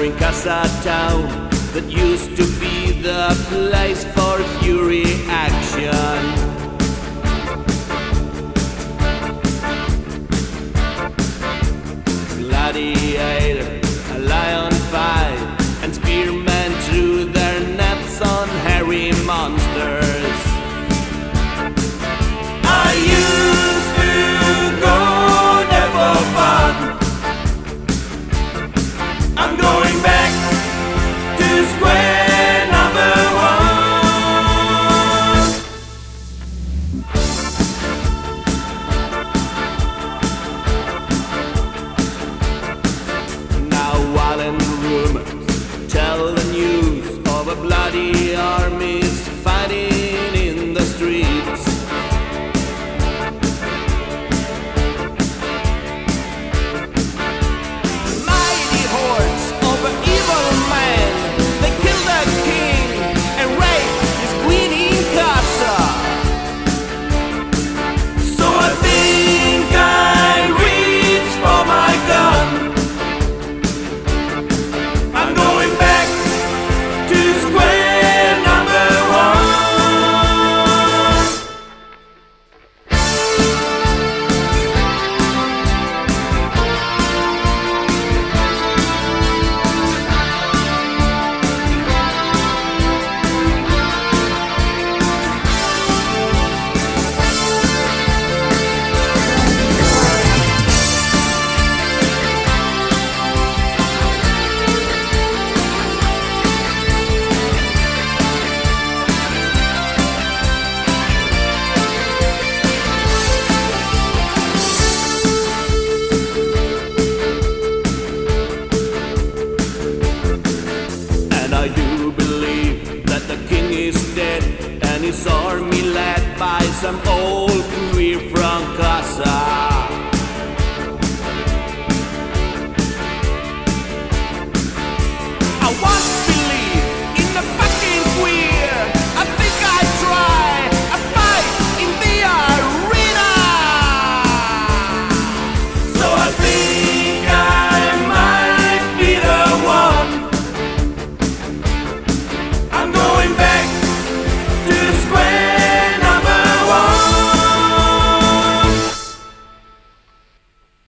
in Casa Town that used to be the place for fury action. Gladiator, a lion fight, and spearmen threw their nets on hairy monsters. I used to go there for fun. I'm going back to square number one. Now violent rumors tell the news of a bloody armies fighting in the streets. Mighty hordes of evil men, they killed the king and raped his queen in casa. So I think I reached for my gun. I'm going back to square number one. And I do believe that the king is dead and his army led by some